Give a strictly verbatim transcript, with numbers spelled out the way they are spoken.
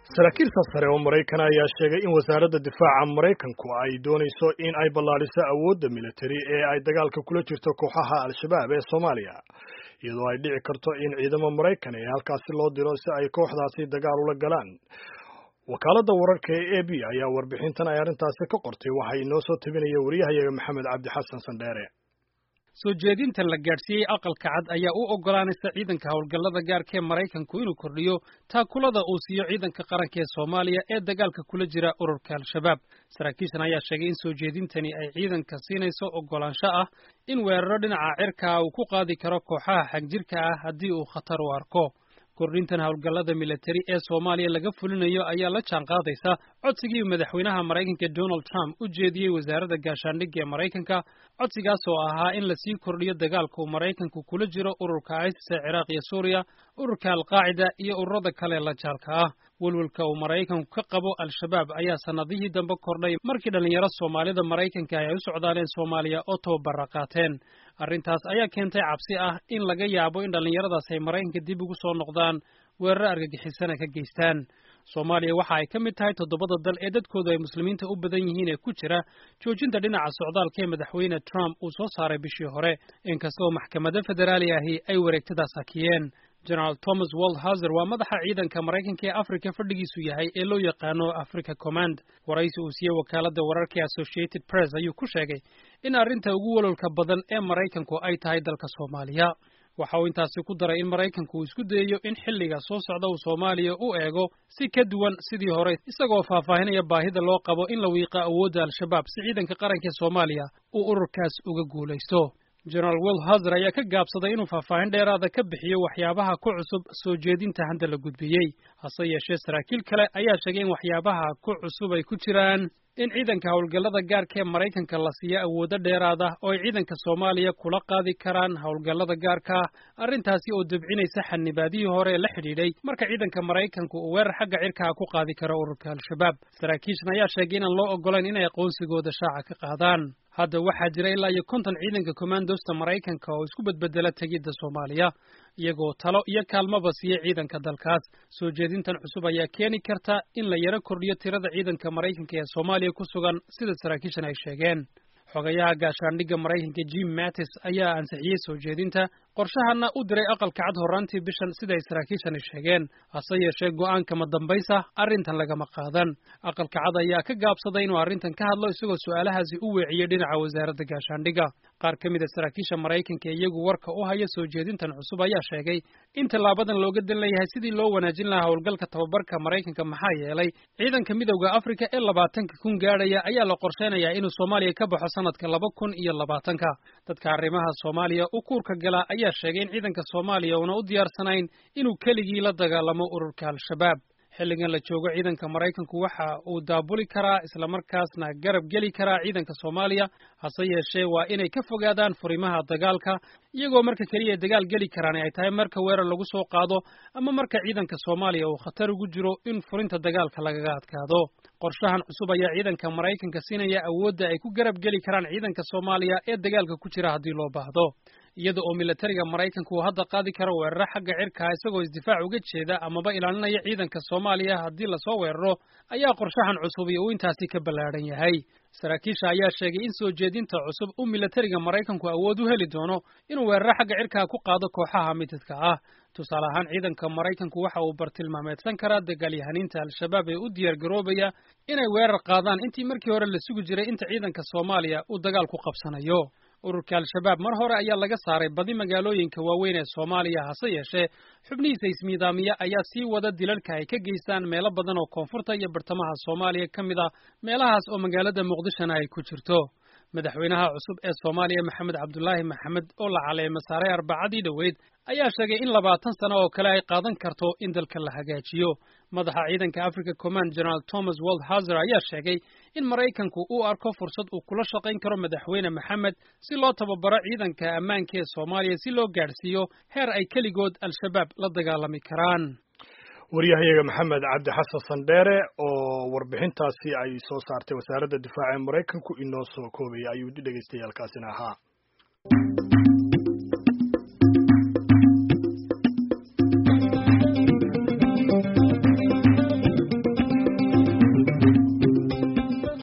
saraakiil sare oo Maraykan ayaa sheegay in wasaaradda difaaca Maraykanku ay doonayso in ay ballaadhiso awoodda militari ee ay dagaalka kula jirto kooxaha Al-Shabaab ee Soomaaliya, iyadoo ay dhici karto in ciidamo Maraykan ah halkaasi loo diro si ay kooxdaasi dagaal ula galaan. Wakaaladda wararka ee A B ayaa warbixintan ay arrintaasi ka qortay waxay inoo soo tabinaya wariyahayaga Maxamed Cabdi Xasan Sandheere. soo jeedinta la gaadhsiiyey aqalka cad ayaa u oggolaanaysa ciidanka howlgallada gaarka ee Maraykanku inuu kordhiyo taakulada uu siiyo ciidanka qaranka ee Soomaaliya ee dagaalka kula jira ururka Al-Shabaab. Saraakiishan ayaa sheegay in soo jeedintani ay ciidanka siinayso oggolaansho ah in weeraro dhinaca cirka uu ku qaadi karo kooxaha xagjirka ah haddii uu khatar u arko. kordhintan howlgallada militari ee Soomaaliya laga fulinayo ayaa la jaanqaadaysa codsigii madaxweynaha Maraykanka Donald Trump u jeediyey wasaaradda gaashaandhigga ee Maraykanka, codsigaas oo ahaa in la sii kordhiyo dagaalka uu Maraykanku kula jiro ururka ISIS ee Ciraaq iyo Suuriya, ururka Al-Qaacida iyo ururada kale la jaalka ah. walwalka uu Maraykanku ka qabo Al-Shabaab ayaa sanadihii dambe kordhay markii dhalinyaro Soomaalida Maraykanka ay u socdaaleen Soomaaliya oo tababar qaateen. arrintaas ayaa keentay cabsi ah in laga yaabo in dhalinyaradaas ay Maraykanka dib ugu soo noqdaan weerar argagixisana ka geystaan. Soomaaliya waxa ay ka mid tahay toddobada dal ee dadkoodu ay muslimiinta u badan yihiin ee ku jira joojinta dhinaca socdaalka ee madaxweyne Trump uu soo saaray bishii hore, inkastoo maxkamadda federaali ahi ay wareegtadaas hakiyeen. General Thomas Waldhauser waa madaxa ciidanka Maraykanka ee Afrika fadhigiisu yahay ee loo yaqaano Africa Command. waraysi uu siiyey wakaaladda wararka Associated Press ayuu ku sheegay in arrinta ugu walwalka badan ee Maraykanku ay tahay dalka Soomaaliya. waxa uu intaasi ku daray in Maraykanku uu isku dayayo in xilliga soo socda uu Soomaaliya u eego si ka duwan sidii hore, isagoo faahfaahinaya baahida loo qabo in la wiiqo awoodda Al-Shabaab si ciidanka qaranka ee Soomaaliya uu ururkaas uga guulaysto. General Waldhauser ayaa ka gaabsaday inuu faahfaahin dheeraada ka bixiyo waxyaabaha ku cusub soo jeedinta hadda la gudbiyey. hase yeeshee saraakiil kale ayaa sheegay in waxyaabaha ku cusub ay ku jiraan in ciidanka howlgallada gaarka ee Maraykanka la siiyo awoodo dheeraada oo ay ciidanka Soomaaliya kula qaadi karaan howlgallada gaarka, arrintaasi oo dabcinaysa xanibaadihii hore ee la xidhiidhay marka ciidanka Maraykanku uu weerar xagga cirka ku qaadi karo ururka Al-Shabaab. saraakiishan ayaa sheegay inaan loo oggolayn inay aqoonsigooda shaaca ka qaadaan. hadda waxaa jira ilaa iyo konton ciidanka commandosta Maraykanka oo isku badbedela tegidda Soomaaliya, iyagoo talo iyo kaalmaba siiyey ciidanka dalkaas. soo jeedintan cusub ayaa keeni karta in la yaro kordhiyo tirada ciidanka Maraykanka ee Soomaaliya ku sugan sida saraakiishan ay sheegeen. xogayaha gaashaandhigga Maraykanka Jim Mattis ayaa ansixiyey soo jeedinta, qorshahana u diray aqalka cad horraantii bishan sida ay saraakiishani sheegeen. hase yeeshee go'aanka ma dambaysa arrintan lagama qaadan. aqalka cad ayaa ka gaabsaday inuu arrintan ka hadlo isagoo su'aalahaasi u weeciyey dhinaca wasaaradda gaashaandhigga. qaar ka mid a saraakiisha Maraykanka iyagu warka u haya soo jeedintan cusub ayaa sheegay in tallaabadan looga dan leeyahay sidii loo wanaajin lahaa howlgalka tababarka Maraykanka, maxaa yeelay ciidanka midowda Afrika ee labaatanka kun gaadhaya ayaa la qorsheynayaa inuu Soomaaliya ka baxo sanadka laba kun iyo labaatanka. dadka arrimaha Soomaaliya u kuurka gala ayaa sheegay in ciidanka Soomaaliya uuna u diyaarsanayn inuu keligii la dagaalamo ururka Al-Shabaab. xilligan la joogo ciidanka Maraykanku waxa uu daabuli karaa isla markaasna garab geli karaa ciidanka Soomaaliya, hase yeeshee waa inay ka fogaadaan furimaha dagaalka, iyagoo marka kaliya dagaal geli karaan ay tahay marka weerar lagu soo qaado ama marka ciidanka Soomaaliya uu khatar ugu jiro in furinta dagaalka lagaga adkaado. qorshahan cusub ayaa ciidanka Maraykanka siinaya awoodda ay ku garab geli karaan ciidanka Soomaaliya ee dagaalka ku jira haddii loo baahdo. iyada oo militariga Maraykanku uu hadda qaadi karo weeraro xagga cirka isagoo isdifaac uga jeeda amaba ilaalinaya ciidanka Soomaaliya haddii la soo weeraro, ayaa qorshahan cusub uu intaasi ka ballaaran yahay. saraakiisha ayaa sheegay in soo jeedinta cusub uu militariga Maraykanku awood u heli doono inuu weeraro xagga cirka ku qaado kooxaha midadka ah. tusaale ahaan ciidanka Maraykanku waxa uu bartilmaameedsan karaa dagaalyahaniinta Al-Shabaab ee u diyaar garoobaya inay weerar qaadaan intii markii hore la sugi jiray inta ciidanka Soomaaliya uu dagaal ku qabsanayo. ururka Al-Shabaab mar hore ayaa laga saaray badi magaalooyinka waaweyn ee Soomaaliya, hase yeeshee xubnihiisa ismiidaamiya ayaa sii wada dilalka ay ka geystaan meelo badan oo koonfurta iyo bartamaha Soomaaliya ka mid ah, meelahaas oo magaalada Muqdishona ay ku jirto. madaxweynaha cusub ee Soomaaliya Maxamed Cabdullaahi Maxamed oo la caleemo saaray Arbacadii dhaweyd ayaa sheegay in labaatan sano oo kale ay qaadan karto in dalka la hagaajiyo. madaxa ciidanka Africa Command General Thomas Waldhauser ayaa sheegay in Maraykanku uu arko fursad uu kula shaqayn karo madaxweyne Maxamed si loo tababaro ciidanka ammaanka ee Soomaaliya si loo gaarsiiyo heer ay keligood Al-Shabaab la dagaalami karaan. wariyahayaga Maxamed Cabdi Xasan Sandheere oo warbixintaasi ay soo saartay wasaaradda difaaca ee Maraykanku inoo soo koobaya ayuu dhageystayaal kaasina ahaa.